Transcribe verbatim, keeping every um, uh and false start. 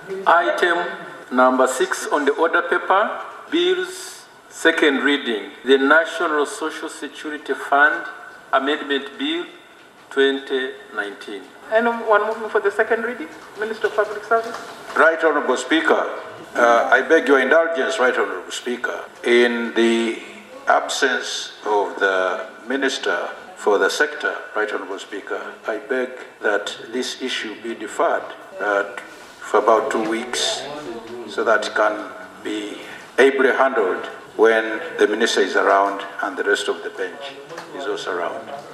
Item number six on the order paper, bills, second reading, the National Social Security Fund Amendment Bill twenty nineteen. Anyone moving for the second reading? Minister of Public Service. Right Honourable Speaker, uh, I beg your indulgence, Right Honourable Speaker, in the absence of the Minister for the sector, Right Honourable Speaker, I beg that this issue be deferred uh, for about two weeks so that it can be ably handled when the Minister is around and the rest of the bench is also around.